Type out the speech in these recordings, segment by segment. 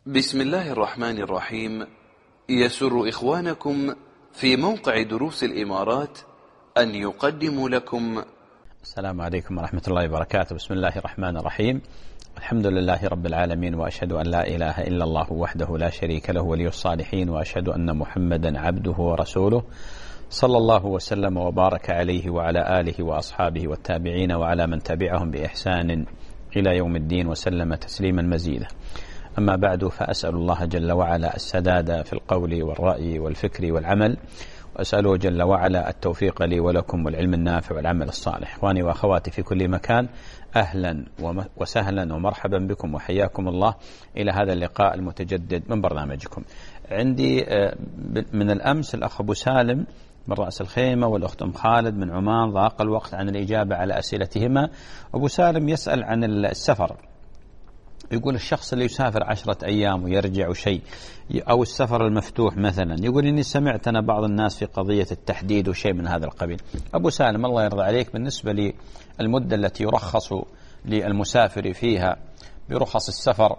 بسم الله الرحمن الرحيم. يسر إخوانكم في موقع دروس الإمارات أن يقدموا لكم. السلام عليكم ورحمة الله وبركاته. بسم الله الرحمن الرحيم. الحمد لله رب العالمين، وأشهد أن لا إله إلا الله وحده لا شريك له ولي الصالحين، وأشهد أن محمدا عبده ورسوله صلى الله وسلم وبارك عليه وعلى آله وأصحابه والتابعين وعلى من تبعهم بإحسان إلى يوم الدين وسلم تسليما مزيدا. أما بعد، فأسأل الله جل وعلا السداد في القول والرأي والفكر والعمل، وأسأله جل وعلا التوفيق لي ولكم والعلم النافع والعمل الصالح. إخواني وأخواتي في كل مكان، أهلا وسهلا ومرحبا بكم وحياكم الله إلى هذا اللقاء المتجدد من برنامجكم. عندي من الأمس الأخ أبو سالم من رأس الخيمة والأخت أم خالد من عمان ضاق الوقت عن الإجابة على أسئلتهما. أبو سالم يسأل عن السفر، يقول الشخص اللي يسافر 10 أيام ويرجع شيء، أو السفر المفتوح مثلا، يقول إني سمعت أنا بعض الناس في قضية التحديد وشيء من هذا القبيل. أبو سالم الله يرضى عليك، بالنسبة للمدة التي يرخص للمسافر فيها برخص السفر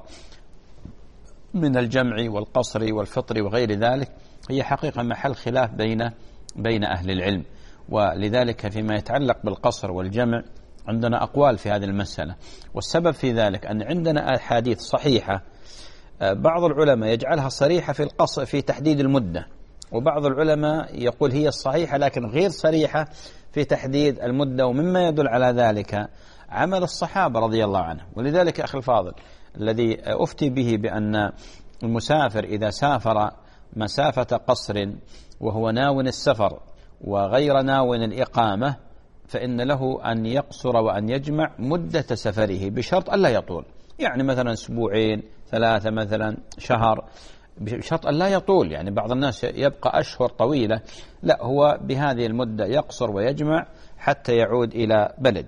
من الجمع والقصر والفطر وغير ذلك، هي حقيقة محل خلاف بين أهل العلم، ولذلك فيما يتعلق بالقصر والجمع عندنا أقوال في هذه المسألة. والسبب في ذلك أن عندنا أحاديث صحيحة، بعض العلماء يجعلها صريحة في القصر في تحديد المدة، وبعض العلماء يقول هي الصحيحة لكن غير صريحة في تحديد المدة، ومما يدل على ذلك عمل الصحابة رضي الله عنهم. ولذلك أخي الفاضل، الذي أفتي به بأن المسافر إذا سافر مسافة قصر وهو ناو السفر وغير ناو الإقامة، فإن له أن يقصر وأن يجمع مدة سفره بشرط ألا يطول، يعني مثلا أسبوعين 3 مثلا شهر، بشرط ألا يطول. يعني بعض الناس يبقى أشهر طويلة، لا، هو بهذه المدة يقصر ويجمع حتى يعود إلى بلده.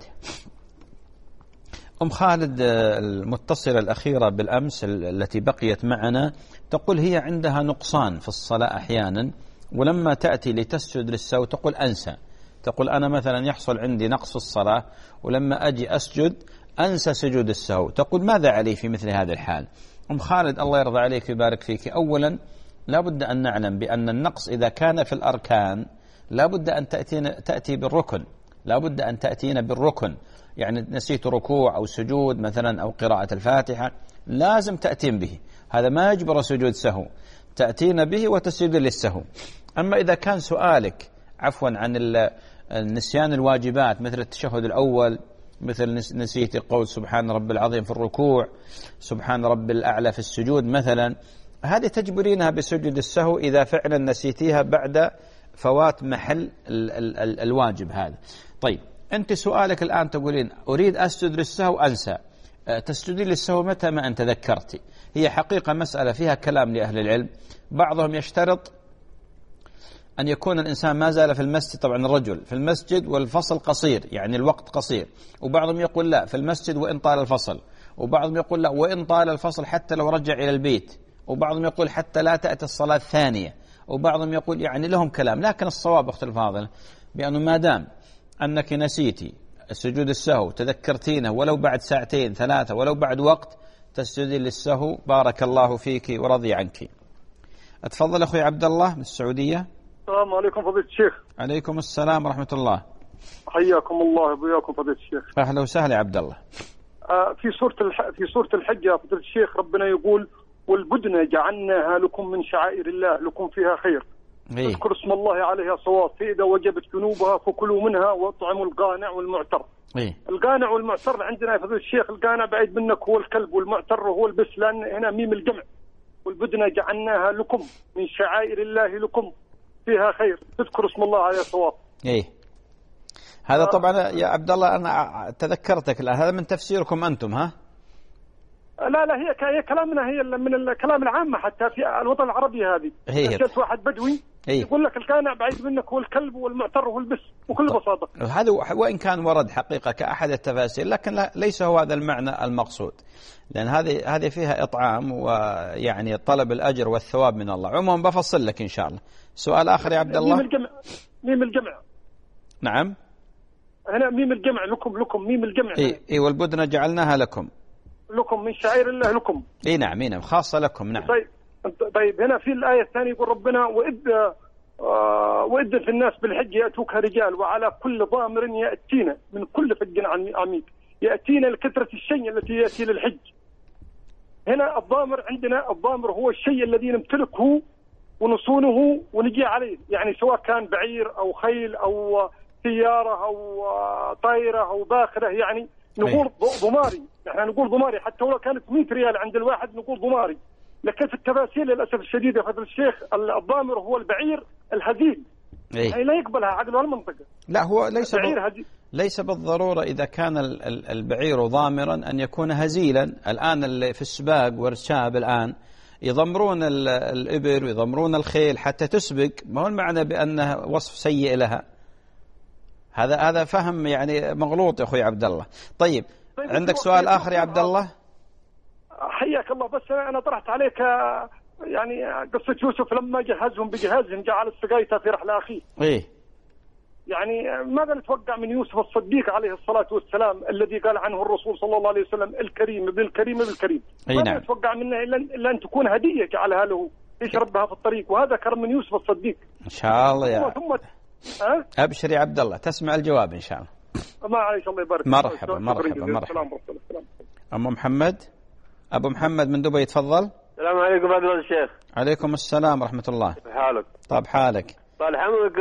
أم خالد المتصلة الأخيرة بالأمس التي بقيت معنا تقول هي عندها نقصان في الصلاة أحيانا، ولما تأتي لتسجد للسهو تقول أنسى، تقول أنا مثلا يحصل عندي نقص الصلاة ولما أجي أسجد أنسى سجود السهو. تقول ماذا علي في مثل هذا الحال؟ أم خالد الله يرضى عليك ويبارك فيك، أولا لا بد أن نعلم بأن النقص إذا كان في الأركان لا بد أن تأتي بالركن، لا بد أن تأتينا بالركن. يعني نسيت ركوع أو سجود مثلا أو قراءة الفاتحة لازم تأتين به، هذا ما يجبر سجود سهو، تأتين به وتسجد للسهو. أما إذا كان سؤالك عفوا عن النسيان الواجبات مثل التشهد الأول، مثل نسيت قول سبحان رب العظيم في الركوع، سبحان رب الأعلى في السجود مثلا، هذه تجبرينها بسجود السهو إذا فعلا نسيتيها بعد فوات محل الواجب هذا. طيب أنت سؤالك الآن تقولين أريد أسجد للسهو أنسى، تسجدي للسهو متى ما أنت ذكرتي. هي حقيقة مسألة فيها كلام لأهل العلم، بعضهم يشترط أن يكون الإنسان ما زال في المسجد، طبعا الرجل في المسجد والفصل قصير يعني الوقت قصير، وبعضهم يقول لا في المسجد وإن طال الفصل، وبعضهم يقول لا وإن طال الفصل حتى لو رجع إلى البيت، وبعضهم يقول حتى لا تأتي الصلاة الثانية، وبعضهم يقول يعني لهم كلام. لكن الصواب أختي الفاضلة بأنه ما دام أنك نسيتي السجود السهو تذكرتينه ولو بعد 2 3 ولو بعد وقت، تسجدي للسهو بارك الله فيك ورضي عنك. أتفضل أخوي عبد الله من السعودية. السلام عليكم فضيلة الشيخ. عليكم السلام ورحمة الله. حياكم الله وبياكم فضيلة الشيخ. أهلا وسهلا يا عبد الله. في سورة الحج يا فضيلة الشيخ ربنا يقول والبدن جعلناها لكم من شعائر الله لكم فيها خير. اذكر اسم الله عليها صواب، فإذا وجبت جنوبها فكلوا منها واطعموا القانع والمعتر. القانع والمعتر عندنا يا فضيلة الشيخ، القانع بعيد منك هو الكلب، والمعتر هو البس، لأن هنا ميم الجمع. والبدن جعلناها لكم من شعائر الله لكم فيها خير، تذكر اسم الله عليه صواب. هذا طبعا يا عبد الله أنا تذكرتك الآن، هذا من تفسيركم أنتم ها؟ لا هي كلامنا، هي من الكلام العامة حتى في الوطن العربي. هذه جت واحد بدوي يقول لك القانع بعيد منك هو الكلب والمعتر هو البس بكل بساطة. هذا وإن كان ورد حقيقة كأحد التفاسير، لكن ليس هو هذا المعنى المقصود، لأن هذه فيها إطعام ويعني طلب الأجر والثواب من الله. عموما بفصل لك إن شاء الله. سؤال آخر يا عبد الله. ميم الجمع. نعم هنا ميم الجمع لكم ميم الجمع. والبدن جعلناها لكم. لكم من شعائر الله لكم. اي نعم خاصة لكم. نعم. طيب هنا في الآية الثانية يقول ربنا وإذ في الناس بالحج يأتوك رجال وعلى كل ضامر يأتينا من كل فج عميق يأتينا لكثرة الشيء التي يأتي للحج. هنا الضامر عندنا، الضامر هو الشيء الذي نمتلكه ونصونه ونجي عليه، يعني سواء كان بعير أو خيل أو سيارة أو طائرة أو باخرة، يعني نقول ضماري. نحن نقول ضماري حتى لو كانت 100 ريال عند الواحد نقول ضماري. لكن في التفاصيل للأسف الشديد يا فضيلة الشيخ الضامر هو البعير الهزيل، يعني لا يقبلها عقل المنطقة. لا هو ليس بالضرورة إذا كان البعير ضامرا أن يكون هزيلا. الآن اللي في السباق والرشاب الآن يضمرون الإبل ويضمرون الخيل حتى تسبق، ما هو المعنى بأنه وصف سيء لها. هذا فهم يعني مغلوط يا أخوي عبد الله. طيب عندك سؤال آخر يا عبد الله؟ حياك الله. بس أنا طرحت عليك يعني قصة يوسف لما جهزهم بجهازهم جعل السقاية في رحلة أخيه. يعني ماذا نتوقع من يوسف الصديق عليه الصلاة والسلام الذي قال عنه الرسول صلى الله عليه وسلم الكريم ابن الكريم ابن الكريم؟ ماذا نتوقع منه إلا أن تكون هدية جعلها له يشرب بها في الطريق، وهذا كرم من يوسف الصديق إن شاء الله. يا أبشر يا عبد الله، تسمع الجواب إن شاء الله. ما عليك، الله يبارك. مرحبا. محمد، أبو محمد من دبي، تفضل. السلام عليكم فضيلة الشيخ. عليكم السلام ورحمة الله. حالك؟ طيب حالك. طال عمرك.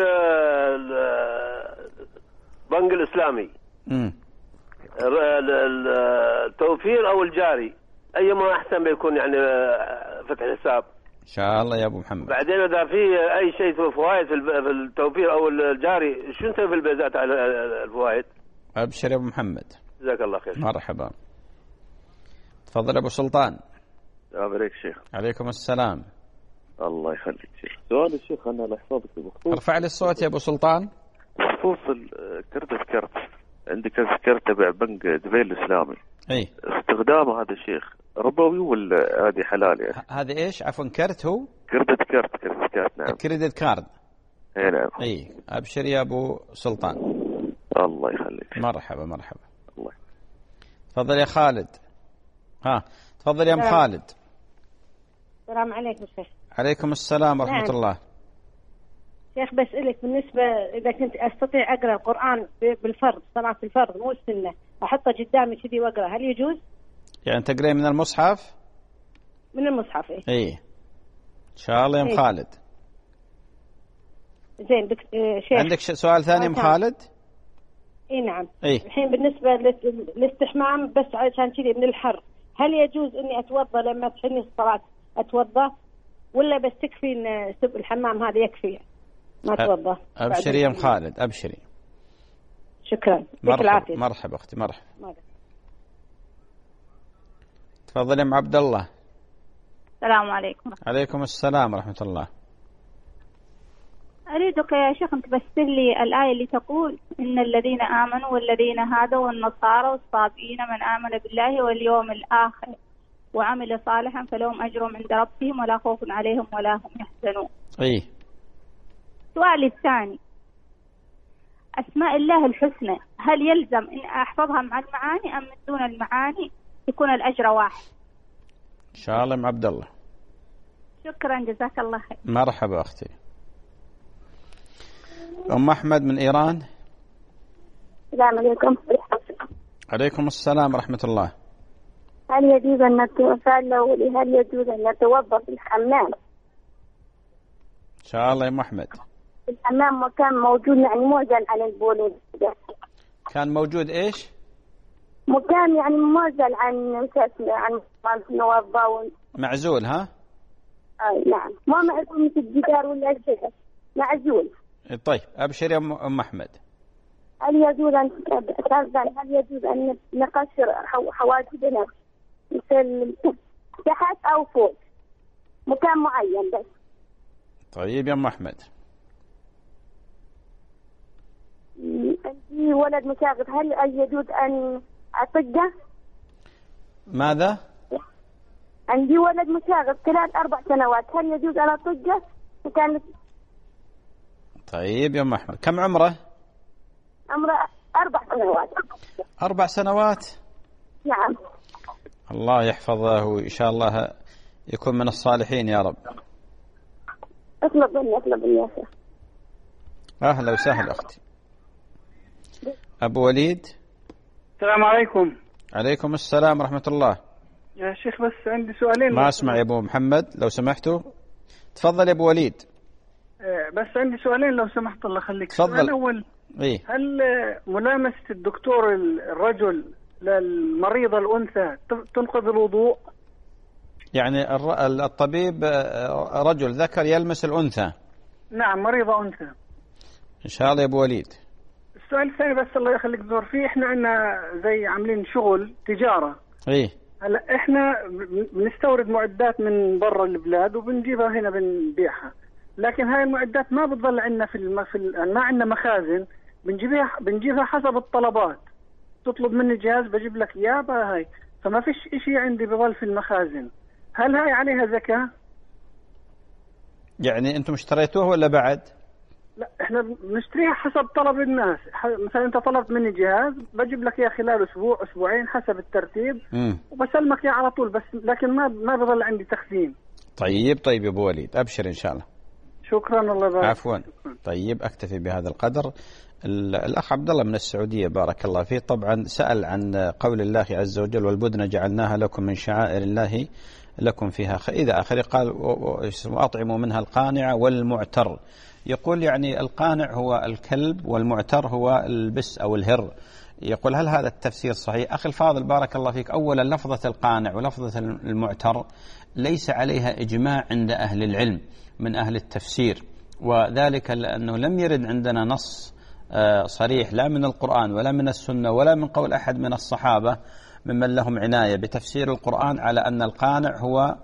البنك الإسلامي التوفير أو الجاري أيما أحسن بيكون يعني فتح الحساب إن شاء الله يا أبو محمد. بعدين إذا في أي شيء في فوائد في التوفير أو الجاري شو نسوي في البيزات على الفوائد؟ أبشر يا أبو محمد. جزاك الله خير. مرحبا. تفضل أبو سلطان. السلام عليكم شيخ. عليكم السلام. الله يخليك شيخ. سؤال الشيخ أنا لحفظك بخصوص. ارفع لي الصوت يا أبو سلطان. بخصوص كرت عندي كرت تبع بنك دبي الإسلامي. استخدامه هذا الشيخ ربوي ولا هذه حلال يعني؟ هذا إيش؟ عفوا كرت هو؟ كريدت كارت. نعم. كريدت كارد. نعم. أبشر يا أبو سلطان. الله يخليك. مرحبا. الله. تفضل يا خالد. تفضل يا أم خالد. السلام عليكم شيخ. عليكم السلام ورحمة الله. شيخ بسألك بالنسبة إذا كنت أستطيع أقرأ القرآن بالفرض، صلاة الفرض مو السنة، أحطه قدامي كذي وأقرأ، هل يجوز؟ يعني تقرأ من المصحف؟ من المصحف إن شاء الله يا أم خالد. زين شيخ. عندك سؤال ثاني أم خالد؟ نعم. الحين بالنسبة للاستحمام بس عشان كذي من الحر، هل يجوز إني أتوضأ لما تحني الصلاة أتوضأ ولا بس تكفي إن الحمام هذا يكفي ما أتوضأ؟ أبشري يا أم خالد، أبشري. شكرا. مرحبا أختي. مرحبا. تفضل يا أم عبد الله. السلام عليكم. عليكم السلام ورحمة الله. أريدك يا شيخ أن تفسر لي الآية اللي تقول إن الذين آمنوا والذين هادوا والنصارى والصابئين من آمن بالله واليوم الآخر وعمل صالحا فلهم أجرهم عند ربهم ولا خوف عليهم ولا هم يحزنون. سؤالي الثاني، أسماء الله الحسنى هل يلزم أن أحفظها مع المعاني أم من دون المعاني يكون الأجر واحد؟ إن شاء الله يا عبد الله. شكرا جزاك الله خير. مرحبا أختي. أم أحمد من إيران. السلام عليكم. عليكم السلام ورحمة الله. هل يجوز أن نتوضأ في الحمام؟ إن شاء الله يا أم أحمد. الحمام مكان موجود يعني معزل عن البول. كان موجود إيش؟ مكان يعني معزل عن نوضأ معزول. ها؟ نعم. ما معزول مثل الجدار ولا الجدار، معزول. طيب أبشر يا أم أحمد. هل يجوز أن نقشر حواجبنا مثل تحت أو فوق مكان معين بس؟ طيب يا أم أحمد. عندي ولد مشاغب، هل يجوز أن أطقه؟ ماذا؟ عندي ولد مشاغب 3-4 سنوات، هل يجوز أن أطقه؟ طيب يا أم أحمد، كم عمره؟ عمره 4 سنوات. 4 سنوات؟ نعم. الله يحفظه وإن شاء الله يكون من الصالحين يا رب. اطلب مني يا شيخ. أهلا وسهلا أختي. أبو وليد. السلام عليكم. عليكم السلام ورحمة الله. يا شيخ بس عندي سؤالين. ما أسمع يا أبو محمد لو سمحتوا. تفضل يا أبو وليد. بس عندي سؤالين لو سمحت الله يخليك. تفضل. السؤال الأول إيه؟ هل ملامسة الدكتور الرجل للمريضة الأنثى تنقض الوضوء؟ يعني الطبيب رجل ذكر يلمس الأنثى. نعم مريضة أنثى. إن شاء الله يا أبو وليد. السؤال الثاني بس الله يخليك دكتور، فيه إحنا عندنا زي عاملين شغل تجارة. إيه. هلا إحنا بنستورد معدات من برا البلاد وبنجيبها هنا بنبيعها، لكن هاي المعدات ما بتظل عندنا ما عندنا مخازن، بنجيبها حسب الطلبات. تطلب مني جهاز بجيب لك إياه هاي، فما فيش إشي عندي بظل في المخازن. هل هاي عليها زكاة؟ يعني أنتم اشتريتوه ولا بعد؟ لا احنا بنشتريها حسب طلب الناس. مثلا انت طلبت مني جهاز بجيب لك اياه خلال اسبوع اسبوعين حسب الترتيب وبسلمك اياه على طول، بس لكن ما بظل عندي تخزين. طيب يا ابو وليد ابشر ان شاء الله. شكرا الله يبارك. عفوا. طيب اكتفي بهذا القدر. الاخ عبد الله من السعوديه بارك الله فيه طبعا سأل عن قول الله عز وجل والبدن جعلناها لكم من شعائر الله لكم فيها إذا آخر قال وأطعموا منها القانع والمعتر. يقول يعني القانع هو الكلب والمعتر هو البس أو الهر. يقول هل هذا التفسير صحيح؟ أخي الفاضل بارك الله فيك، أولا لفظة القانع ولفظة المعتر ليس عليها إجماع عند أهل العلم من أهل التفسير، وذلك لأنه لم يرد عندنا نص صريح لا من القرآن ولا من السنة ولا من قول أحد من الصحابة ممن لهم عناية بتفسير القرآن على أن القانع هو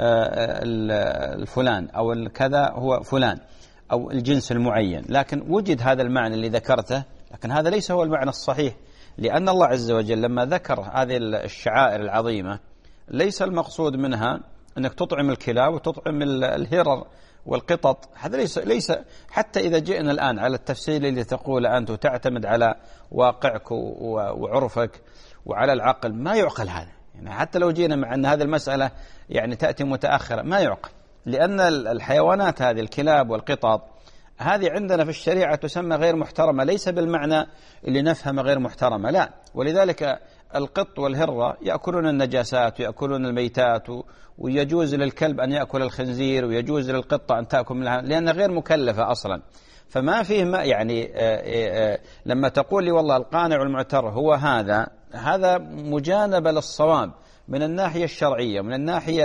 الفلان أو الكذا هو فلان أو الجنس المعين، لكن وجد هذا المعنى اللي ذكرته، لكن هذا ليس هو المعنى الصحيح، لأن الله عز وجل لما ذكر هذه الشعائر العظيمة ليس المقصود منها أنك تطعم الكلاب وتطعم الهرر والقطط. هذا ليس حتى إذا جئنا الآن على التفسير اللي تقول أنت وتعتمد على واقعك وعرفك وعلى العقل، ما يعقل هذا. يعني حتى لو جينا مع أن هذه المسألة يعني تأتي متأخرة ما يعقل، لأن الحيوانات هذه الكلاب والقطط هذه عندنا في الشريعة تسمى غير محترمة، ليس بالمعنى اللي نفهم غير محترمة، لا. ولذلك القط والهرة يأكلون النجاسات ويأكلون الميتات، ويجوز للكلب أن يأكل الخنزير ويجوز للقطة أن تأكل منها لأنها غير مكلفة أصلا. فما فيه ما يعني لما تقول لي والله القانع والمعتر هو هذا مجانبة للصواب من الناحية الشرعية، من الناحية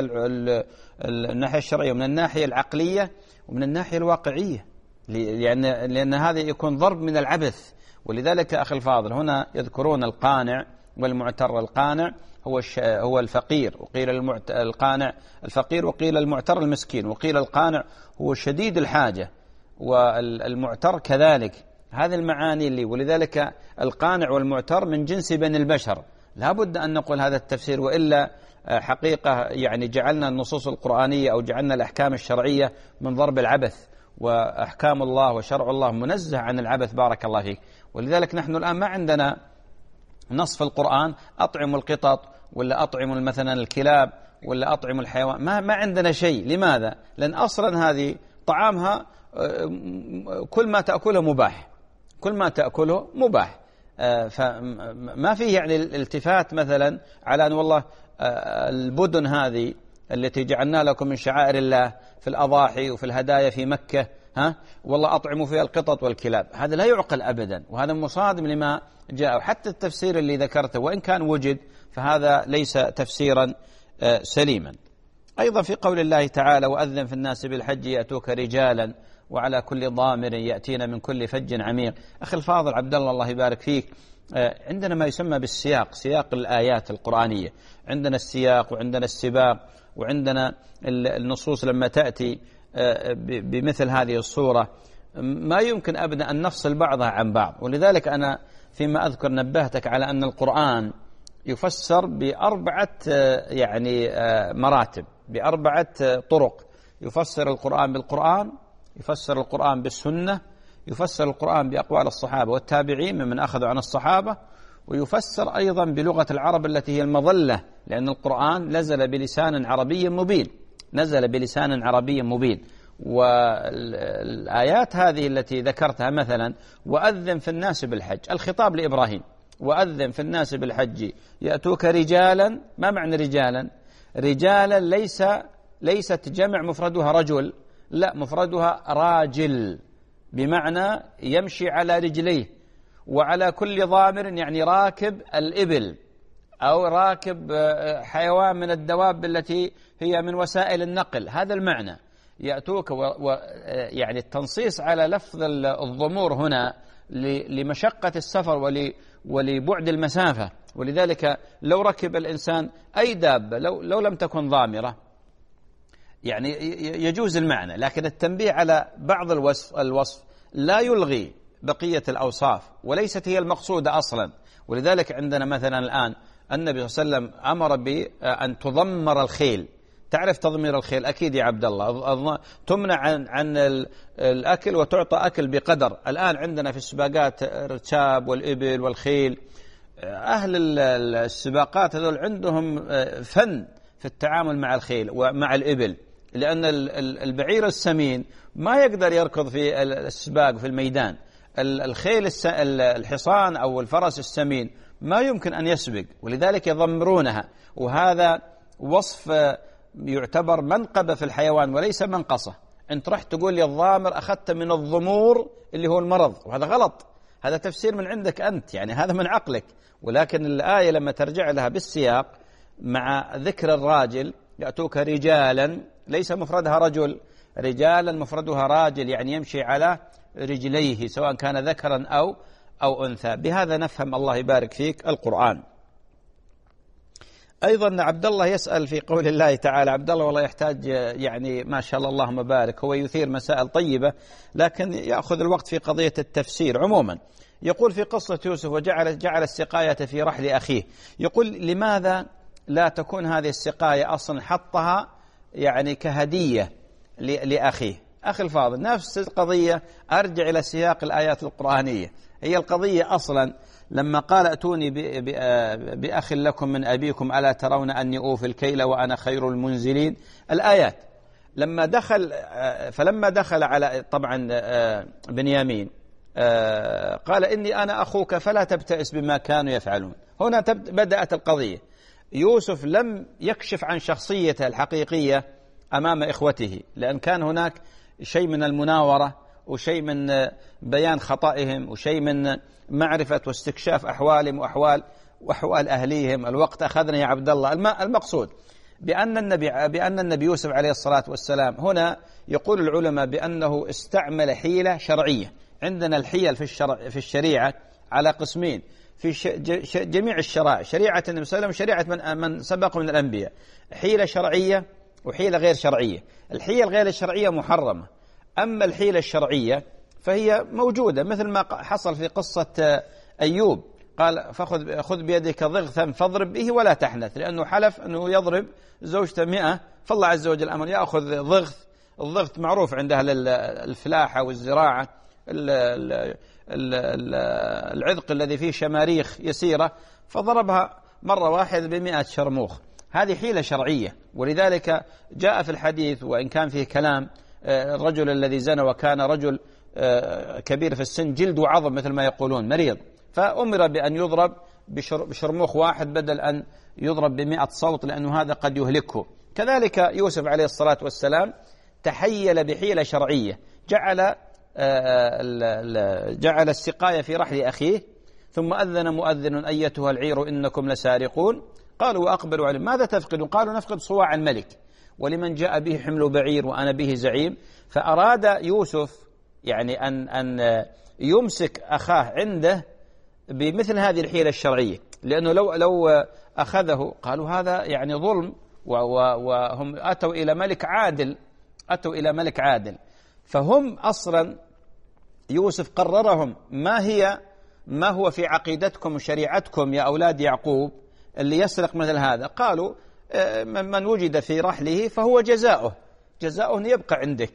الشرعية ومن الناحية العقلية ومن الناحية الواقعية، لأن هذا يكون ضرب من العبث. ولذلك أخي الفاضل هنا يذكرون القانع والمعتر. القانع هو الفقير، وقيل القانع الفقير، وقيل المعتر المسكين، وقيل القانع هو شديد الحاجة، والمعتر كذلك. هذه المعاني اللي ولذلك القانع والمعتر من جنس بني البشر. لا بد أن نقول هذا التفسير، وإلا حقيقة يعني جعلنا النصوص القرآنية أو جعلنا الأحكام الشرعية من ضرب العبث، وأحكام الله وشرع الله منزه عن العبث بارك الله فيك. ولذلك نحن الآن ما عندنا نص في القرآن أطعم القطط ولا أطعم مثلا الكلاب ولا أطعم الحيوان، ما عندنا شيء. لماذا؟ لأن أصلا هذه طعامها كل ما تأكله مباح، كل ما تأكله مباح. فما فيه يعني الالتفات مثلا على أن والله البدن هذه التي جعلنا لكم من شعائر الله في الأضاحي وفي الهدايا في مكة والله أطعموا فيها القطط والكلاب، هذا لا يعقل أبدا، وهذا مصادم لما جاء. حتى التفسير اللي ذكرته وإن كان وجد فهذا ليس تفسيرا سليما. أيضا في قول الله تعالى وأذن في الناس بالحج يأتوك رجالا وعلى كل ضامر يأتينا من كل فج عميق. أخي الفاضل عبد الله يبارك فيك، عندنا ما يسمى بالسياق، سياق الآيات القرآنية، عندنا السياق وعندنا السباق وعندنا النصوص لما تأتي بمثل هذه الصورة ما يمكن أبدا أن نفصل بعضها عن بعض. ولذلك أنا فيما أذكر نبهتك على أن القرآن يفسر بأربعة يعني مراتب، بأربعة طرق. يفسر القرآن بالقرآن، يفسر القرآن بالسنة، يفسر القرآن بأقوال الصحابة والتابعين ممن أخذوا عن الصحابة، ويفسر أيضا بلغة العرب التي هي المظلة، لأن القرآن نزل بلسان عربي مبين، نزل بلسان عربي مبين. والآيات هذه التي ذكرتها مثلا وأذن في الناس بالحج، الخطاب لإبراهيم، وأذن في الناس بالحج يأتوك رجالا. ما معنى رجالا؟ رجالا ليست جمع مفردها رجل، لا، مفردها راجل، بمعنى يمشي على رجليه. وعلى كل ضامر يعني راكب الإبل أو راكب حيوان من الدواب التي هي من وسائل النقل، هذا المعنى. يأتوك يعني التنصيص على لفظ الضمور هنا لمشقة السفر ولبعد المسافة، ولذلك لو ركب الإنسان أي دابة لو لم تكن ضامرة يعني يجوز المعنى، لكن التنبيه على بعض الوصف لا يلغي بقية الأوصاف، وليست هي المقصودة أصلا. ولذلك عندنا مثلا الآن النبي صلى الله عليه وسلم أمر بأن تضمر الخيل. تعرف تضمير الخيل أكيد يا عبد الله، تمنع عن الأكل وتعطى أكل بقدر. الآن عندنا في السباقات الركاب والإبل والخيل، أهل السباقات هذول عندهم فن في التعامل مع الخيل ومع الإبل، لأن البعير السمين ما يقدر يركض في السباق في الميدان. الخيل الحصان أو الفرس السمين ما يمكن أن يسبق، ولذلك يضمرونها. وهذا وصف يعتبر منقبة في الحيوان وليس منقصة. أنت رحت تقول لي الضامر أخذت من الضمور اللي هو المرض، وهذا غلط، هذا تفسير من عندك أنت، يعني هذا من عقلك. ولكن الآية لما ترجع لها بالسياق مع ذكر الراجل، يأتوك رجالا، ليس مفردها رجل، رجالا مفردها راجل، يعني يمشي على رجليه سواء كان ذكرا أو أنثى. بهذا نفهم الله يبارك فيك القرآن. أيضا عبد الله يسأل في قول الله تعالى، عبد الله والله يحتاج يعني ما شاء الله اللهم بارك، هو يثير مسائل طيبة لكن يأخذ الوقت في قضية التفسير. عموما يقول في قصة يوسف جعل السقاية في رحل أخيه، يقول لماذا لا تكون هذه السقاية أصلا حطها يعني كهدية لأخيه؟ أخي الفاضل، نفس القضية، أرجع إلى سياق الآيات القرآنية. هي القضية أصلا لما قال ائتوني بأخ لكم من أبيكم ألا ترون أني أوفي الكيل وأنا خير المنزلين، الآيات. فلما دخل على طبعا بنيامين قال إني أنا أخوك فلا تبتئس بما كانوا يفعلون. هنا بدأت القضية. يوسف لم يكشف عن شخصيته الحقيقية أمام إخوته، لأن كان هناك شيء من المناورة وشيء من بيان خطئهم وشيء من معرفة واستكشاف أحوالهم وأحوال أهليهم. الوقت أخذنا يا عبد الله. المقصود بأن النبي يوسف عليه الصلاة والسلام هنا يقول العلماء بأنه استعمل حيلة شرعية. عندنا الحيل في الشريعة على قسمين في جميع الشرائع، شريعة النبي صلى الله عليه وسلم وشريعة من سبق من الأنبياء، حيلة شرعية وحيلة غير شرعية. الحيلة الغير الشرعية محرمة، أما الحيلة الشرعية فهي موجودة، مثل ما حصل في قصة أيوب، قال خذ بيدك ضغثا فاضرب به ولا تحنث، لأنه حلف أنه يضرب زوجته 100، فالله عز وجل أمر يأخذ ضغث. الضغط معروف عند أهل الفلاحة والزراعة، العذق الذي فيه شماريخ يسيرة، فضربها مرة واحدة ب100 شرموخ. هذه حيلة شرعية. ولذلك جاء في الحديث وإن كان فيه كلام، الرجل الذي زنى وكان رجل كبير في السن جلد وعظم مثل ما يقولون، مريض، فأمر بأن يضرب بشرموخ واحد بدل أن يضرب ب100 صوت، لأنه هذا قد يهلكه. كذلك يوسف عليه الصلاة والسلام تحيل بحيلة شرعية، جعل السقاية في رحل أخيه، ثم أذن مؤذن أيتها العير إنكم لسارقون، قالوا وأقبلوا عليهم ماذا تفقدون؟ قالوا نفقد صواع الملك ولمن جاء به حمل بعير وأنا به زعيم. فأراد يوسف يعني أن يمسك أخاه عنده بمثل هذه الحيلة الشرعية، لأنه لو أخذه قالوا هذا يعني ظلم، وهم أتوا إلى ملك عادل، فهم أصلا يوسف قررهم ما هو في عقيدتكم وشريعتكم يا أولاد يعقوب اللي يسرق مثل هذا. قالوا من وجد في رحله فهو جزاؤه أن يبقى عندك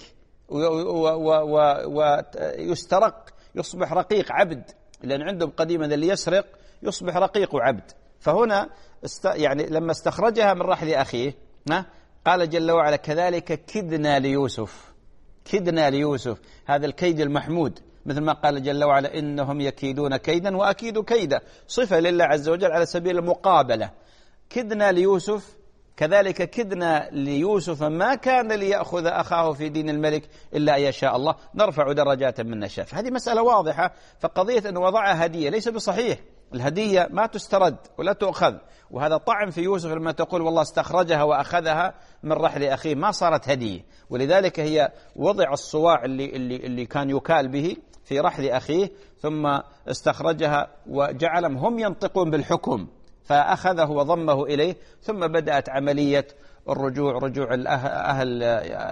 ويسترق، يصبح رقيق عبد، لأن عندهم قديما اللي يسرق يصبح رقيق وعبد. فهنا يعني لما استخرجها من رحل أخيه قال جل وعلا كذلك كدنا ليوسف. كدنا ليوسف، هذا الكيد المحمود، مثل ما قال جل وعلا إنهم يكيدون كيدا وأكيد كيدا، صفة لله عز وجل على سبيل المقابلة. كدنا ليوسف، كذلك كدنا ليوسف ما كان ليأخذ أخاه في دين الملك إلا أن يشاء الله نرفع درجات من نشاء. هذه مسألة واضحة. فقضية أن وضعها هدية ليس بصحيح، الهدية ما تسترد ولا تؤخذ، وهذا طعن في يوسف لما تقول والله استخرجها وأخذها من رحل أخيه، ما صارت هدية. ولذلك هي وضع الصواع اللي كان يكال به في رحل أخيه، ثم استخرجها وجعلهم هم ينطقون بالحكم، فأخذه وضمه إليه، ثم بدأت عملية الرجوع، رجوع أهل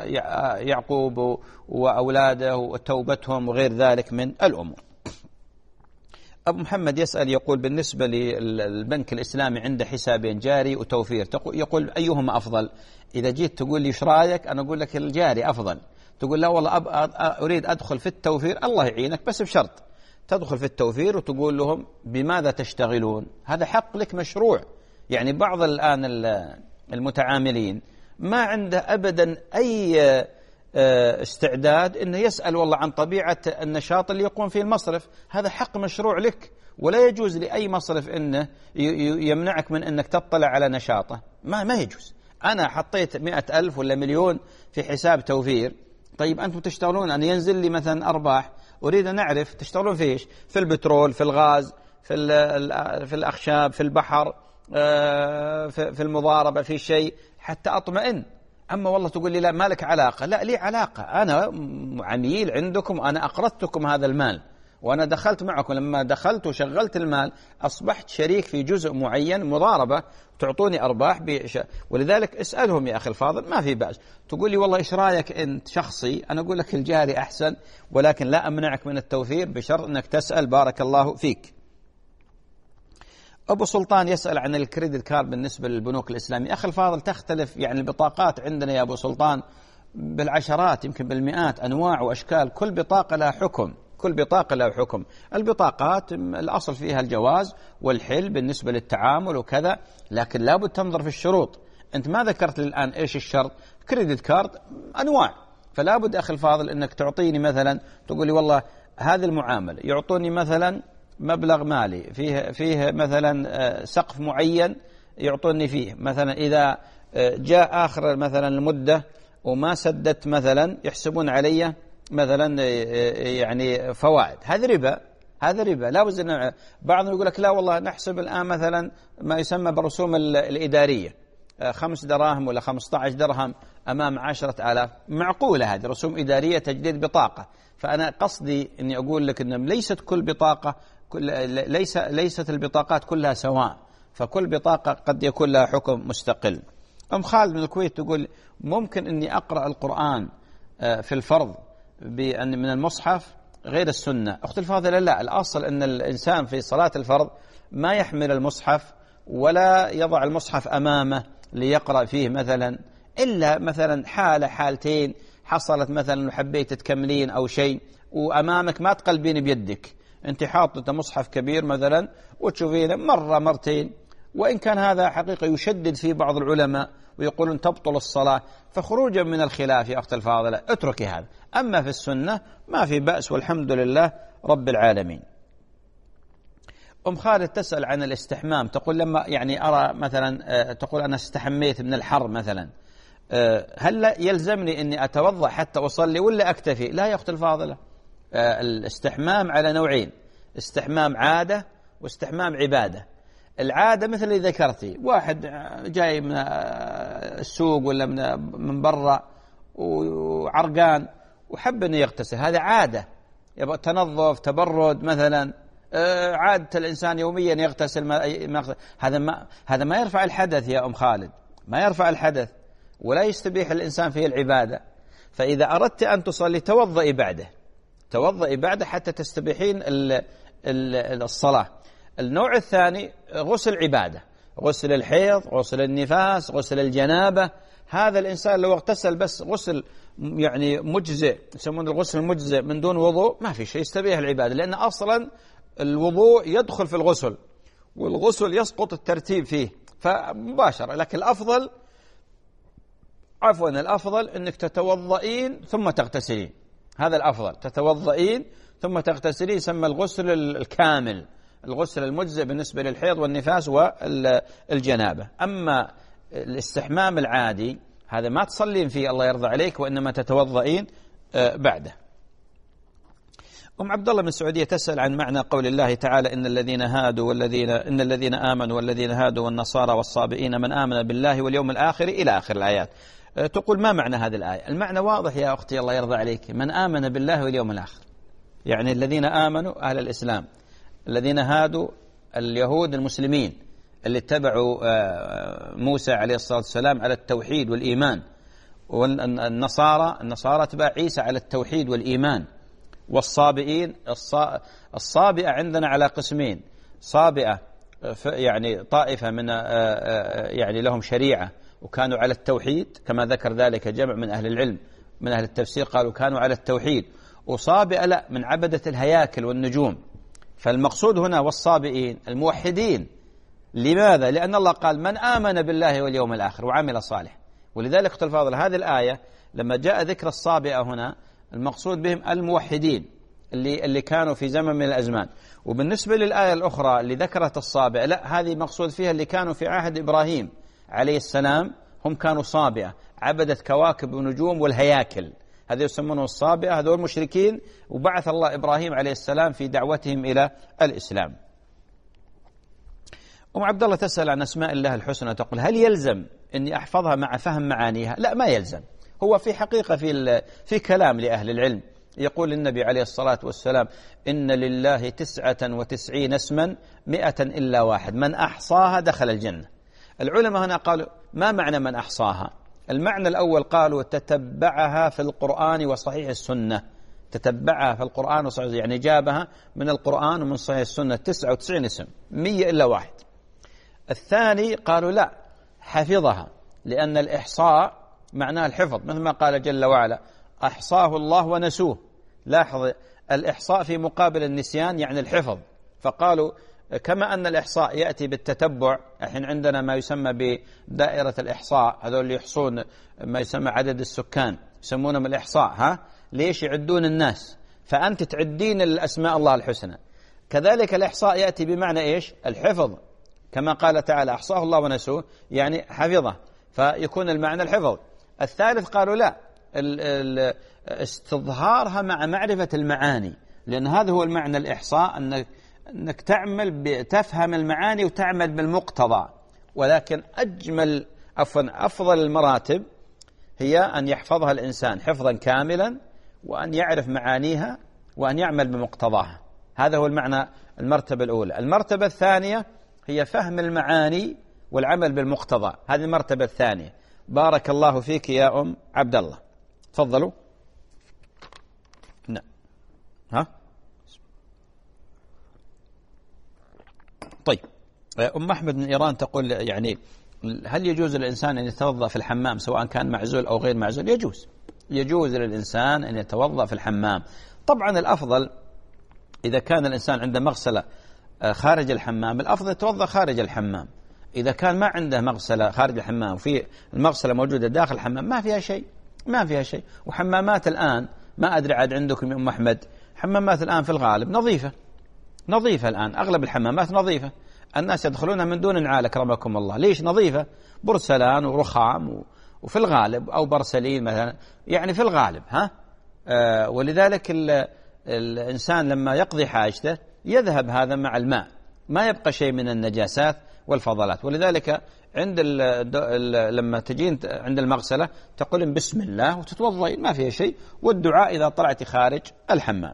يعقوب وأولاده وتوبتهم وغير ذلك من الأمور. أبو محمد يسأل يقول بالنسبة للبنك الإسلامي عنده حسابين، جاري وتوفير، يقول أيهما أفضل؟ إذا جيت تقول لي إيش رأيك، أنا أقول لك الجاري أفضل. تقول لا والله أريد أدخل في التوفير، الله يعينك، بس بشرط تدخل في التوفير وتقول لهم بماذا تشتغلون، هذا حق لك مشروع. يعني بعض الآن المتعاملين ما عنده أبدا أي استعداد أنه يسأل والله عن طبيعة النشاط اللي يقوم فيه المصرف، هذا حق مشروع لك، ولا يجوز لأي مصرف أنه يمنعك من أنك تطلع على نشاطه، ما يجوز. أنا حطيت 100,000 ولا مليون في حساب توفير، طيب أنتم تشتغلون، أنا ينزل لي مثلا أرباح، أريد أن أعرف تشتغلون في إيش، في البترول، في الغاز، في الأخشاب، في البحر، في المضاربة، في شيء، حتى أطمئن. أما والله تقول لي لا ما لك علاقة، لا لي علاقة، أنا عميل عندكم، أنا أقرضتكم هذا المال، وأنا دخلت معكم، لما دخلت وشغلت المال أصبحت شريك في جزء معين مضاربة، تعطوني أرباح ولذلك اسألهم يا أخي الفاضل، ما في بأس. تقول لي والله إيش رأيك أنت شخصي، أنا أقول لك الجاري أحسن، ولكن لا أمنعك من التوفير بشرط أنك تسأل، بارك الله فيك. أبو سلطان يسأل عن الكريدت كارد بالنسبة للبنوك الإسلامية. أخي الفاضل تختلف، يعني البطاقات عندنا يا أبو سلطان بالعشرات يمكن بالمئات، أنواع وأشكال، كل بطاقة لها حكم، كل بطاقة لها حكم. البطاقات الأصل فيها الجواز والحل بالنسبة للتعامل وكذا، لكن لابد تنظر في الشروط. أنت ما ذكرت لي الآن إيش الشرط. كريدت كارد أنواع، فلابد أخي الفاضل أنك تعطيني مثلا، تقول لي والله هذه المعاملة يعطوني مثلا مبلغ مالي فيه مثلا سقف معين يعطوني فيه، مثلا إذا جاء آخر مثلا المدة وما سددت مثلا يحسبون علي مثلا يعني فوائد، هذا ربا، هذا ربا. لا بد. بعضهم يقول لك لا والله نحسب الآن مثلا ما يسمى بالرسوم الإدارية، 5 دراهم ولا 15 درهم أمام 10,000، معقولة هذه رسوم إدارية تجديد بطاقة. فأنا قصدي أني أقول لك أن ليست كل بطاقة ليست البطاقات كلها سواء، فكل بطاقة قد يكون لها حكم مستقل. أم خالد من الكويت تقول ممكن أني أقرأ القرآن في الفرض من المصحف غير السنة. أخت الفاضلة لا، الأصل أن الإنسان في صلاة الفرض ما يحمل المصحف ولا يضع المصحف أمامه ليقرأ فيه مثلا، إلا مثلا حالتين حصلت، مثلا حبيت تكملين أو شيء وأمامك ما تقلبين بيدك، أنت حاطة مصحف كبير مثلا وتشوفينه مرة مرتين، وإن كان هذا حقيقة يشدد في بعض العلماء ويقولون تبطل الصلاة، فخروجا من الخلاف يا أخت الفاضلة اتركي هذا. أما في السنة ما في بأس والحمد لله رب العالمين. أم خالد تسأل عن الاستحمام، تقول لما يعني أرى مثلا، تقول أنا استحميت من الحر مثلا، هل يلزمني أني أتوضأ حتى أصلي ولا أكتفي؟ لا يا أخت الفاضلة، الاستحمام على نوعين، استحمام عادة واستحمام عبادة. العادة مثل اللي ذكرتي، واحد جاي من السوق ولا من برا وعرقان وحب أنه يغتسل، هذا عادة، يبقى تنظف تبرد مثلا، عادة الإنسان يوميا يغتسل، هذا ما يرفع الحدث يا أم خالد، ما يرفع الحدث ولا يستبيح الإنسان فيه العبادة. فإذا أردت أن تصلي توضئي بعده حتى تستبيحين الصلاة. النوع الثاني غسل عبادة، غسل الحيض، غسل النفاس، غسل الجنابة. هذا الإنسان لو اغتسل بس غسل يعني مجزئ، يسمونه الغسل المجزئ من دون وضوء، ما في شيء يستبيح العبادة، لأن أصلا الوضوء يدخل في الغسل، والغسل يسقط الترتيب فيه فمباشرة. لكن الأفضل الأفضل أنك تتوضئين ثم تغتسلين، هذا الأفضل، تتوضئين ثم تغتسلين، يسمى الغسل الكامل، الغسل المجزئ بالنسبة للحيض والنفاس والجنابة. أما الاستحمام العادي هذا ما تصلين فيه الله يرضى عليك، وإنما تتوضئين بعده. عبد الله من السعودية تسأل عن معنى قول الله تعالى إن الذين آمنوا والذين هادوا والنصارى والصابئين من آمن بالله واليوم الآخر إلى آخر الآيات. تقول ما معنى هذه الآية؟ المعنى واضح يا أختي الله يرضى عليك، من آمن بالله واليوم الآخر، يعني الذين آمنوا أهل الإسلام، الذين هادوا اليهود المسلمين اللي اتبعوا موسى عليه الصلاة والسلام على التوحيد والإيمان، والنصارى اتباع عيسى على التوحيد والإيمان، والصابئين الصابئة عندنا على قسمين، صابئة يعني طائفة من يعني لهم شريعة وكانوا على التوحيد كما ذكر ذلك جمع من أهل العلم من أهل التفسير قالوا كانوا على التوحيد، وصابئة لا من عبدة الهياكل والنجوم. فالمقصود هنا والصابئين الموحدين. لماذا؟ لأن الله قال من آمن بالله واليوم الآخر وعمل صالح. ولذلك أخت الفاضل هذه الآية لما جاء ذكر الصابئة هنا المقصود بهم الموحدين اللي كانوا في زمن من الأزمان. وبالنسبة للآية الأخرى اللي ذكرت الصابئة لا، هذه مقصود فيها اللي كانوا في عهد إبراهيم عليه السلام، هم كانوا صابئة عبدة كواكب ونجوم والهياكل، هذا يسمونه الصابئة، هذول المشركين، وبعث الله إبراهيم عليه السلام في دعوتهم إلى الإسلام. عبد الله تسأل عن أسماء الله الحسنى، تقول هل يلزم أني أحفظها مع فهم معانيها؟ لا، ما يلزم. هو في حقيقة في كلام لأهل العلم يقول النبي عليه الصلاة والسلام إن لله 99 اسما 100 إلا واحد من أحصاها دخل الجنة. العلماء هنا قالوا ما معنى من أحصاها؟ المعنى الأول قالوا تتبعها في القرآن وصحيح السنة، تتبعها في القرآن وصحيح، يعني جابها من القرآن ومن صحيح السنة 99 اسم 100 إلا واحد. الثاني قالوا لا، حفظها، لأن الإحصاء معناه الحفظ، مثل ما قال جل وعلا أحصاه الله ونسوه. لاحظ الإحصاء في مقابل النسيان يعني الحفظ. فقالوا كما أن الإحصاء يأتي بالتتبع، الحين عندنا ما يسمى بدائرة الإحصاء، هذول اللي يحصون ما يسمى عدد السكان يسمونهم الإحصاء، ليش يعدون الناس، فأنت تعدين الأسماء الله الحسنى. كذلك الإحصاء يأتي بمعنى إيش؟ الحفظ، كما قال تعالى أحصاه الله ونسوه يعني حفظه، فيكون المعنى الحفظ. الثالث قالوا لا، استظهارها مع معرفة المعاني، لأن هذا هو المعنى الإحصاء، أنك تفهم المعاني وتعمل بالمقتضى. ولكن أفضل المراتب هي أن يحفظها الإنسان حفظا كاملا، وأن يعرف معانيها وأن يعمل بمقتضاها. هذا هو المعنى المرتبة الأولى. المرتبة الثانية هي فهم المعاني والعمل بالمقتضى، هذه المرتبة الثانية. بارك الله فيك يا أم عبد الله. تفضلوا. نعم. طيب، أم أحمد من إيران تقول يعني هل يجوز للإنسان أن يتوضأ في الحمام سواء كان معزول أو غير معزول؟ يجوز للإنسان أن يتوضأ في الحمام. طبعا الأفضل إذا كان الإنسان عنده مغسلة خارج الحمام، الأفضل يتوضأ خارج الحمام. إذا كان ما عنده مغسلة خارج الحمام وفي المغسلة موجودة داخل الحمام ما فيها شيء. وحمامات الآن ما أدري عاد عندكم يا أم أحمد، حمامات الآن في الغالب نظيفة الآن، أغلب الحمامات نظيفة، الناس يدخلونها من دون نعال أكرمكم الله. ليش نظيفة؟ برسلان ورخام وفي الغالب، أو برسلين مثلا، يعني في الغالب ولذلك الإنسان لما يقضي حاجته يذهب هذا مع الماء، ما يبقى شيء من النجاسات والفضلات. ولذلك لما تجين عند المغسلة تقولين بسم الله وتتوضئين، ما فيها شيء، والدعاء إذا طلعت خارج الحمام.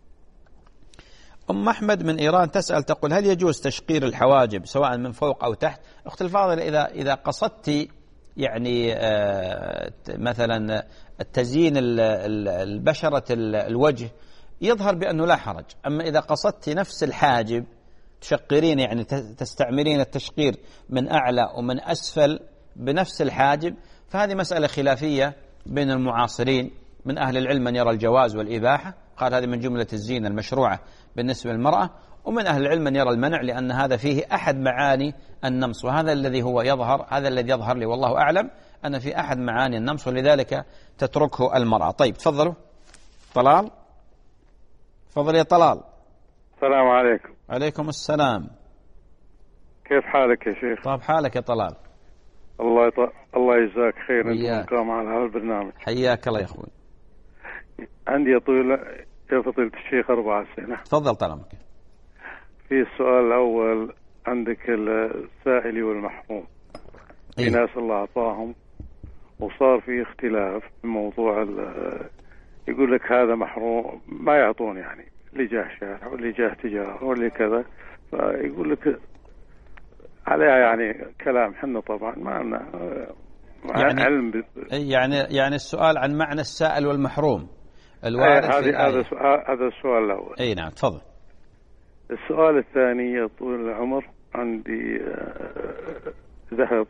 أم أحمد من إيران تسأل تقول هل يجوز تشقير الحواجب سواء من فوق أو تحت؟ أخت الفاضل، إذا قصدت يعني مثلا التزيين البشرة الوجه يظهر بأنه لا حرج. أما إذا قصدت نفس الحاجب تشقرين، يعني تستعملين التشقير من أعلى ومن أسفل بنفس الحاجب، فهذه مسألة خلافية بين المعاصرين من أهل العلم، من يرى الجواز والإباحة، قال هذه من جملة الزينة المشروعة بالنسبة للمرأة، ومن أهل العلم من يرى المنع لأن هذا فيه أحد معاني النمص، وهذا الذي هو يظهر، هذا الذي يظهر لي والله أعلم أن في أحد معاني النمص، ولذلك تتركه المرأة. طيب تفضلوا. طلال، تفضل يا طلال. السلام عليكم. عليكم السلام. كيف حالك يا شيخ؟ طيب حالك يا طلال. الله يجزاك خير انت قام على هذا البرنامج. حياك الله يا اخوي. عندي يا فضيلة الشيخ 4 أسئلة. تفضل طالما. في السؤال الأول، عندك السائل والمحروم. في ناس الله أعطاهم وصار في اختلاف في موضوع يقول لك هذا محروم، ما يعطون يعني اللي جاه شارع واللي جاه تجارة واللي كذا، فيقول لك عليها يعني كلام. حنا طبعا ما عندنا يعني علم يعني السؤال عن معنى السائل والمحروم الوارد في الآية. هذا السؤال الأول. أي نعم تفضل. السؤال الثاني، يا طويل العمر، عندي ذهب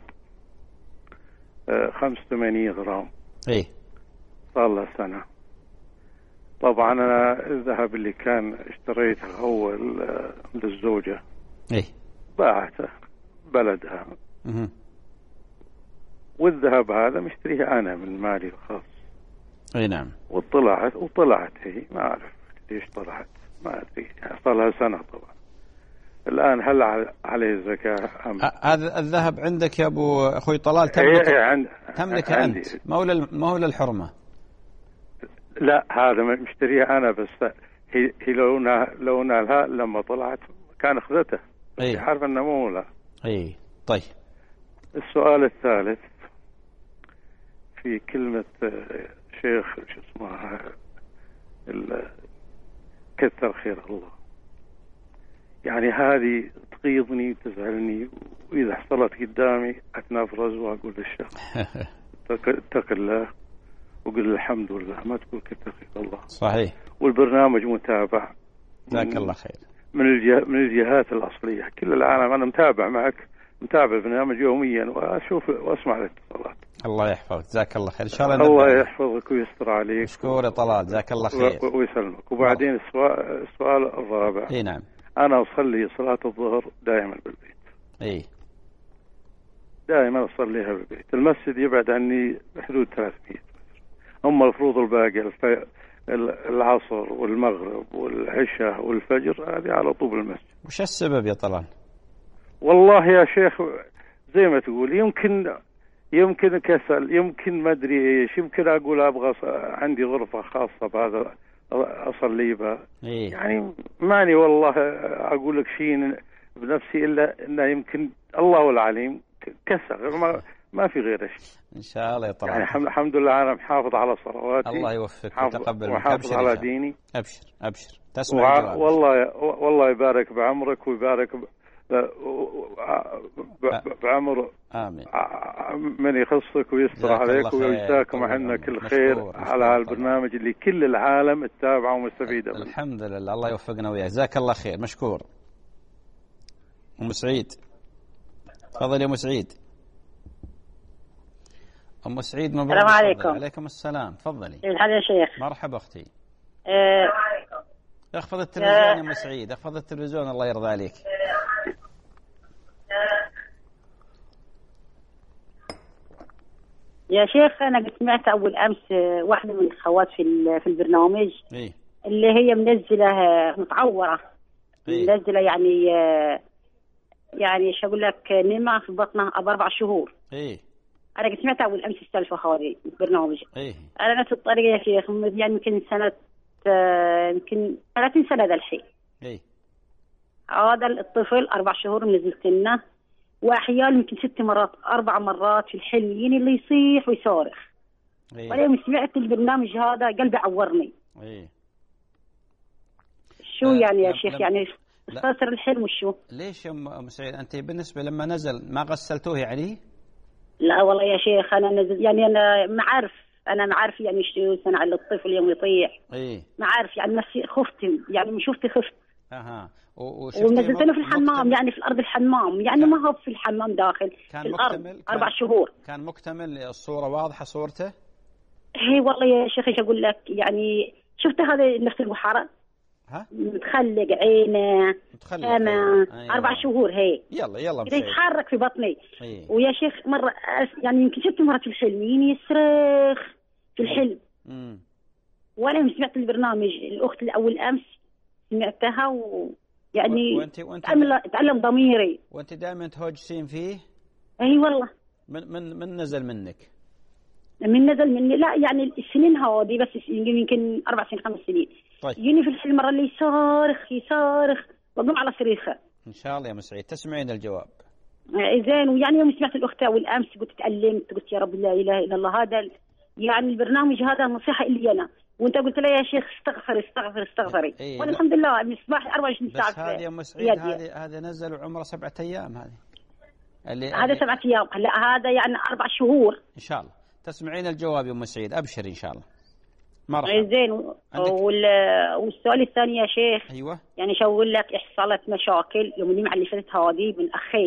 85 غرام. إيه. صار له سنة. طبعا أنا الذهب اللي كان اشتريته أول عند الزوجة إيه باعته بلدها. والذهب هذا مشتريه أنا من مالي الخاص. أي نعم. وطلعت هي ما أعرف ليش طلعت، ما أدري، صار لها سنة طبعا. الآن هل عليه زكاة أم؟ هذا الذهب عندك يا أبو أخوي طلال؟ تملك أنت مولى الحرمة؟ لا، هذا مشتريه أنا، بس هي لونها لما طلعت كان أخذته. أي. عارف أنه مولى. أي طيب. السؤال الثالث، في كلمة شيخ شو اسمها كثر خير الله، يعني هذه تغيظني وتزعلني، وإذا حصلت قدامي أتنافرز وأقول للشخص اتق الله وقل الحمد لله، ما تقول كثر خير الله. صحيح. والبرنامج متابع. جزاك الله خير. من الجهات الأصلية، كل العالم أنا متابع معك، متابع البرنامج يوميا وأشوف وأسمع الاتصالات. الله يحفظك، جزاك الله خير. إن شاء الله الله يحفظك ويستر عليك. مشكور يا طلال، جزاك الله خير ويسلمك. وبعدين السؤال الرابع. اي نعم. أنا أصلي صلاة الظهر دائما بالبيت. اي دائما أصليها بالبيت. المسجد يبعد عني بحدود 300 متر. هم المفروض الباقي العصر والمغرب والعشاء والفجر هذه على طول المسجد. وش السبب يا طلال؟ والله يا شيخ زي ما تقول، يمكن كسل، يمكن ما ادري ايش، يمكن اقول ابغى عندي غرفة خاصة بهذا اصلي بها. إيه؟ يعني ماني والله اقول لك شيء بنفسي الا انه يمكن الله العليم كسل، ما في غير شيء. ان شاء الله يا طلال. يعني الحمد لله انا محافظ على صلواتي. الله يوفقك وتقبل منك. محافظ على ديني. ابشر تسمع الجواب. والله يبارك بعمرك ويبارك بعمر. آمين. من يخصك ويستر عليك ويجزاكم عنا كل خير على هالبرنامج اللي كل العالم تتابعه ومستفيده منه. الحمد لله، الله يوفقنا وياك، جزاك الله خير، مشكور. أم سعيد، تفضل يا أم سعيد. أم سعيد مبروك. السلام عليكم. عليكم السلام، تفضلي. كيف الحال يا شيخ؟ مرحبا أختي. اخفض التلفزيون يا أم سعيد، اخفض التلفزيون الله يرضى عليك. يا شيخ أنا سمعت أول أمس واحدة من الأخوات في البرنامج. إيه؟ اللي هي منزلة متعورة. إيه؟ منزلة يعني شو أقول لك، نما في بطنها 4 شهور. إيه؟ أنا سمعت أول أمس السالفة هذه البرنامج. إيه؟ أنا نفس الطريقة يا شيخ، يعني يمكن سنة يمكن 30 سنة ذا الحين. إيه؟ هذا الطفل 4 شهور منزلت لنا، وأحيانا يمكن 6 مرات 4 مرات في الحليين اللي يصيح ويصارخ. إيه؟ ولما سمعت البرنامج هذا قلبي عورني. إيه؟ شو يعني يا شيخ، يعني استفسر الحلم وشو؟ ليش يا أم سعيد أنت بالنسبة لما نزل ما غسلتوه يعني؟ لا والله يا شيخ أنا نزل، يعني أنا ما عارف يعني شو صنع للطفل يوم يطيح. إيه؟ ما عارف يعني نفسي خفت، يعني من شفتي خفت. أها. ونزلتنا في الحمام، يعني في الأرض الحمام، يعني ما هو في الحمام داخل في الأرض 4 شهور. كان مكتمل الصورة واضحة صورته؟ هي والله يا شيخ ايش اقول لك، يعني شفت هذا نفس البحارة متخلق عينه أما 4 شهور هي يلا يتحرك في بطني. ويا شيخ مرة يعني يمكن 6 مرات في الحلم يصرخ في الحلم. وأنا سمعت البرنامج الأخت الأول أمس سمعتها ويعني تعلم ضميري. وأنت دائما تهوجسين فيه؟ أي والله. من نزل منك؟ من نزل مني لا يعني السنين هذه بس يمكن 4 سنين 5 سنين. طيب. يجيني في الحلم مرة اللي يصارخ وأقوم على صريخه. إن شاء الله يا مسعيد تسمعين الجواب. زين. ويعني يوم سمعت الأخت والأمس قلت تألمت قلت يا رب لا إله إلا الله هذا يعني البرنامج هذا نصيحة إلي أنا. وأنت قلت لي يا شيخ استغفري. وأنا الحمد لله من الصباح 24 ساعة. بس هذا يا مسعيد هذا نزل عمره 7 أيام هذا 7 أيام. لا هذا يعني 4 شهور. إن شاء الله تسمعين الجواب يا أم سعيد أبشر إن شاء الله. مرحبا. زين. والسؤال الثاني يا شيخ. أيوة. يعني شو أقول لك حصلت مشاكل يوم الجمعة اللي فاتت هذه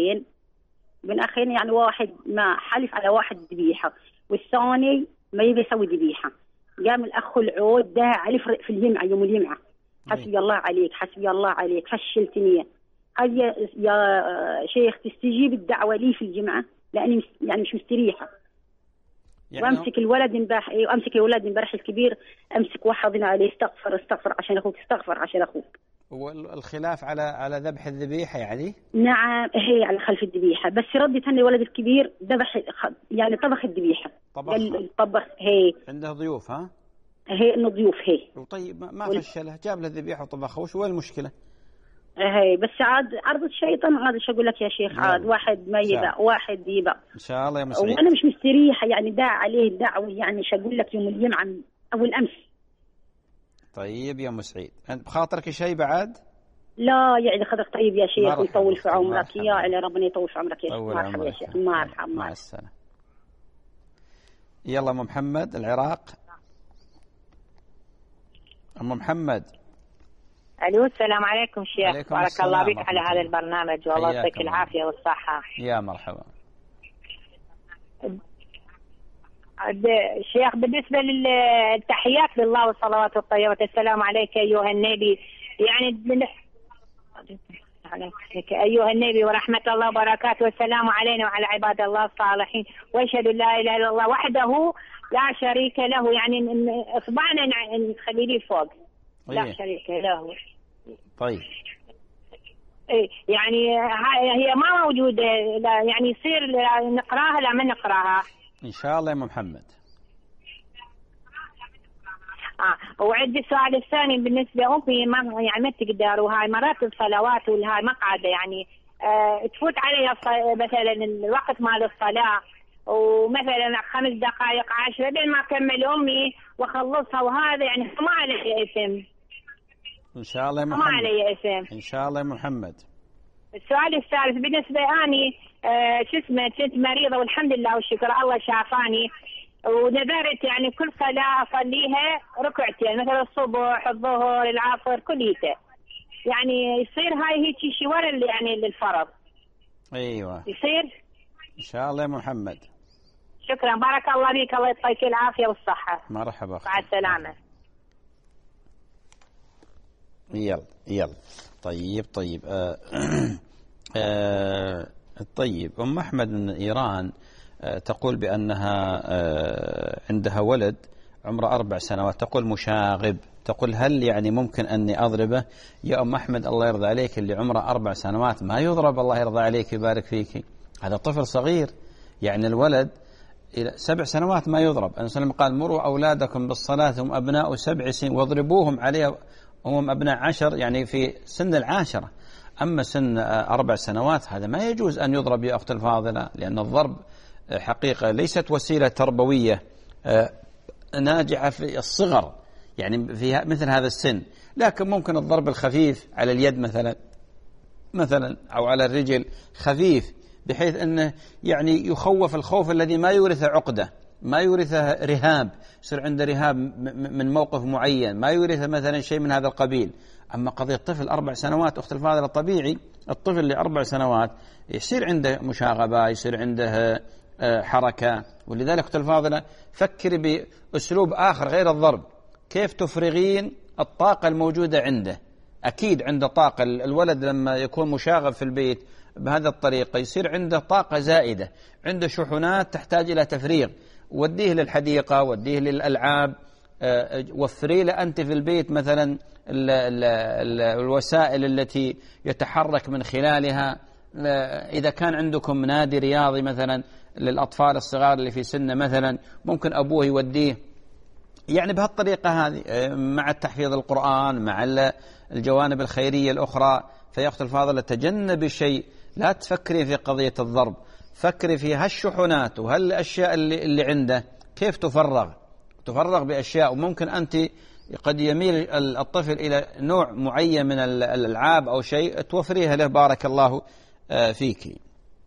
من أخين يعني واحد ما حلف على واحد ذبيحة والثاني ما يبي يسوي ذبيحة. قام الأخ العود ده عليه في الجمعة يوم الجمعة حسبي الله عليك فشلتني. هل يا شيخ تستجيب الدعوة لي في الجمعة لأني يعني مش مستريحة يعني وامسك الولد امبارح الكبير امسك واحد عليه استغفر عشان اخوك استغفر عشان اخوك. والخلاف على ذبح الذبيحه يعني؟ نعم هي على خلف الذبيحه بس ردت ان الولد الكبير ذبح يعني طبخ الذبيحه. طبخ هي عنده ضيوف ها؟ هي انه ضيوف هي. طيب ما فشلها جاب له الذبيحه وطبخها وش وين المشكله؟ هي بس عاد عرض الشيطان عاد ايش اقول لك يا شيخ عاد واحد ما يبع واحد يبع ان شاء الله يا مسعود. وانا مش مستريحه يعني داع عليه الدعوه يعني ايش اقول لك يوم الجمعه او الامس. طيب يا مسعود انت بخاطرك شيء بعد؟ لا يعني خاطرك طيب يا شيخ ويطول في عمرك يا على ربنا يطول في عمرك يا شيخ. مرحبا يا شيخ مرحبا مع السلامه. يلا ام محمد العراق. ام محمد. الو السلام عليكم شيخ بارك الله بك على هذا البرنامج والله يعطيك العافيه والصحه. يا مرحبا. شيخ بالنسبه للتحيات لله والصلوات الطيبه السلام عليك ايها النبي يعني ايها النبي ورحمه الله وبركاته والسلام علينا وعلى عباد الله الصالحين واشهد ان لا اله الا الله وحده لا شريك له يعني اصبعنا نخلي لي فوق لا شريك له. طيب يعني هي ما موجودة يعني يصير نقراها لا ما نقراها إن شاء الله يا محمد. وعندي السؤال الثاني بالنسبة أمي ما تقدر وهاي مرات الصلوات والهاي مقعدة يعني تفوت علي مثلا الوقت مال الصلاة ومثلا 5 دقائق 10 بين ما أكمل أمي وأخلصها وهذا يعني ما علي إثم. إن شاء الله يا محمد. ما علي إثم. إن شاء الله يا محمد. السؤال الثالث بالنسبة أني كنت مريضة والحمد لله والشكر الله شافاني ونذرت يعني كل صلاة أصليها ركعتين مثلا الصبح الظهر العصر كليته يعني يصير هاي هيك شيء ورا يعني للفرض. أيوة يصير إن شاء الله يا محمد. شكرا بارك الله بك الله يعطيك العافية والصحة. مرحبا مع السلامة. يلا طيب طيب أم أحمد من إيران تقول بأنها عندها ولد عمره 4 سنوات تقول مشاغب تقول هل يعني ممكن أني أضربه؟ يا أم أحمد الله يرضى عليك اللي عمره 4 سنوات ما يضرب الله يرضى عليك يبارك فيك هذا طفل صغير يعني الولد إلى 7 سنوات ما يضرب. النبي صلى الله عليه وسلم قال مروا أولادكم بالصلاة هم أبناء 7 سنين واضربوهم عليها هم أبناء 10 يعني في سن 10. أما سن 4 سنوات هذا ما يجوز أن يضرب يا أخت الفاضلة لأن الضرب حقيقة ليست وسيلة تربوية ناجعة في الصغر يعني في مثل هذا السن لكن ممكن الضرب الخفيف على اليد مثلا أو على الرجل خفيف بحيث أنه يعني يخوف الخوف الذي ما يورثه عقدة ما يورثه رهاب يصير عنده رهاب من موقف معين ما يورثه مثلا شيء من هذا القبيل. أما قضية طفل 4 سنوات أخت الفاضلة الطبيعي الطفل اللي 4 سنوات يصير عنده مشاغبة يصير عنده حركة ولذلك أخت الفاضلة فكري بأسلوب آخر غير الضرب كيف تفرغين الطاقة الموجودة عنده؟ أكيد عنده طاقة، الولد لما يكون مشاغب في البيت بهذا الطريقة يصير عنده طاقة زائدة، عنده شحنات تحتاج إلى تفريغ. وديه للحديقة، وديه للألعاب، وفري له أنت في البيت مثلا الوسائل التي يتحرك من خلالها. إذا كان عندكم نادي رياضي مثلا للأطفال الصغار اللي في سنه مثلا، ممكن أبوه يوديه يعني بهالطريقة هذه، مع التحفيظ القرآن، مع الجوانب الخيرية الأخرى. فيا الفاضلة تجنبي شيء، لا تفكري في قضية الضرب، فكري في هالشحنات وهالأشياء اللي عنده كيف تفرغ بأشياء. وممكن أنت قد يميل الطفل إلى نوع معين من الألعاب أو شيء توفريها له، بارك الله فيك.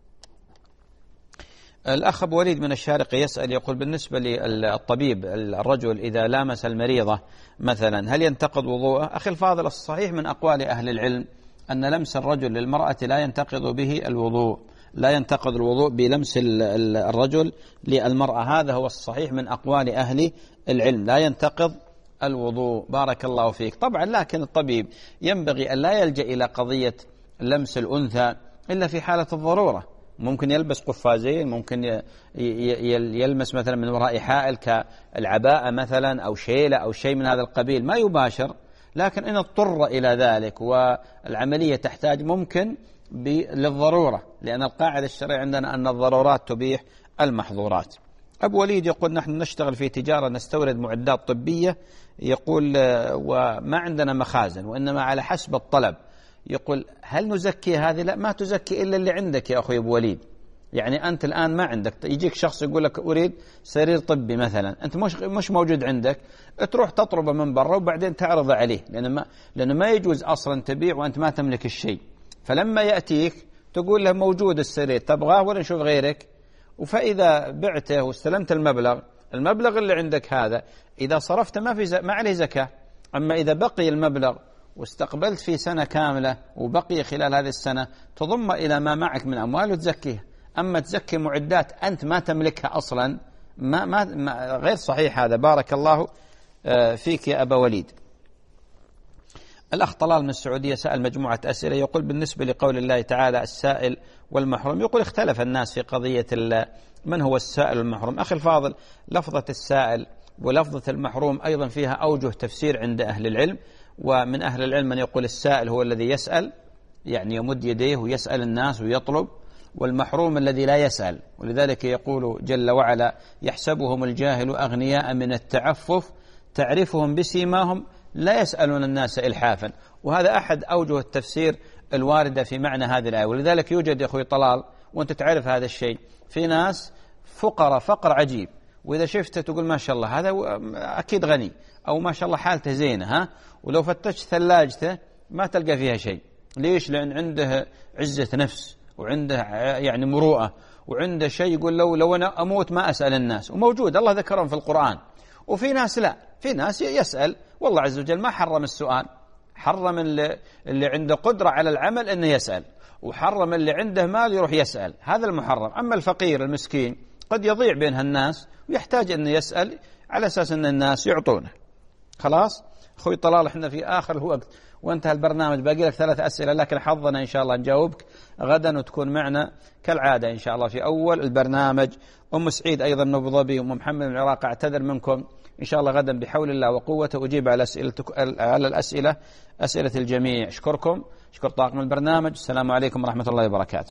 الأخ أبو وليد من الشارقة يسأل يقول: بالنسبة للطبيب الرجل إذا لامس المريضة مثلا هل ينتقض وضوءه؟ أخي الفاضل، الصحيح من أقوال أهل العلم أن لمس الرجل للمرأة لا ينتقض به الوضوء، لا ينتقض الوضوء بلمس الرجل للمرأة. هذا هو الصحيح من أقوال أهل العلم، لا ينتقض الوضوء، بارك الله فيك. طبعا لكن الطبيب ينبغي أن لا يلجأ إلى قضية لمس الأنثى إلا في حالة الضرورة. ممكن يلبس قفازين، ممكن يلمس مثلا من وراء حائل كالعباءة مثلا أو شيلة أو شيء من هذا القبيل، ما يباشر. لكن إن اضطر إلى ذلك والعملية تحتاج ممكن للضرورة، لأن القاعدة الشرعية عندنا أن الضرورات تبيح المحظورات. أبو وليد يقول: نحن نشتغل في تجارة نستورد معدات طبية، يقول وما عندنا مخازن وإنما على حسب الطلب. يقول: هل نزكي هذه؟ لا، ما تزكي إلا اللي عندك يا أخوي أبو وليد. يعني أنت الآن ما عندك، يجيك شخص يقول لك أريد سرير طبي مثلا، أنت مش موجود عندك، تروح تطلبه من برا وبعدين تعرض عليه، لأنه ما يجوز أصلا تبيع وأنت ما تملك الشيء. فلما يأتيك تقول له موجود السرير، تبغاه ولا نشوف غيرك؟ فإذا بعته واستلمت المبلغ اللي عندك هذا إذا صرفت ما عليه زكاة. أما إذا بقي المبلغ واستقبلت في سنة كاملة وبقي خلال هذه السنة تضم إلى ما معك من أموال وتزكيه. أما تزكي معدات أنت ما تملكها أصلا ما غير صحيح هذا. بارك الله فيك يا أبا وليد. الأخ طلال من السعودية سأل مجموعة أسئلة، يقول: بالنسبة لقول الله تعالى السائل والمحروم، يقول اختلف الناس في قضية من هو السائل والمحروم. أخي الفاضل، لفظة السائل ولفظة المحروم أيضا فيها أوجه تفسير عند أهل العلم. ومن أهل العلم من يقول السائل هو الذي يسأل، يعني يمد يديه ويسأل الناس ويطلب، والمحروم الذي لا يسأل. ولذلك يقول جل وعلا: يحسبهم الجاهل أغنياء من التعفف تعرفهم بسيماهم لا يسألون الناس إلحافا. وهذا أحد أوجه التفسير الواردة في معنى هذه الآية. ولذلك يوجد يا أخوي طلال، وأنت تعرف هذا الشيء، في ناس فقراء فقر عجيب، وإذا شفته تقول ما شاء الله هذا أكيد غني، أو ما شاء الله حالته زينة، ولو فتشت ثلاجته ما تلقى فيها شيء. ليش؟ لأن عنده عزة نفس، وعنده يعني مروءة، وعنده شيء يقول لو أنا أموت ما أسأل الناس. وموجود، الله ذكرهم في القرآن. وفي ناس لا، في ناس يسأل، والله عز وجل ما حرم السؤال، حرم اللي عنده قدرة على العمل أنه يسأل، وحرم اللي عنده مال يروح يسأل، هذا المحرم. أما الفقير المسكين قد يضيع بينها الناس ويحتاج أنه يسأل على أساس أن الناس يعطونه. خلاص أخوي طلال، احنا في آخر الوقت وانتهى البرنامج، باقي لك 3 أسئلة، لكن حظنا إن شاء الله نجاوبك غدا وتكون معنا كالعادة إن شاء الله في أول البرنامج. أم سعيد أيضا من أبو ظبي، وأم محمد من العراق، أعتذر منكم. إن شاء الله غدا بحول الله وقوته أجيب على أسئلة الجميع. أشكركم، أشكر طاقم البرنامج. السلام عليكم ورحمة الله وبركاته.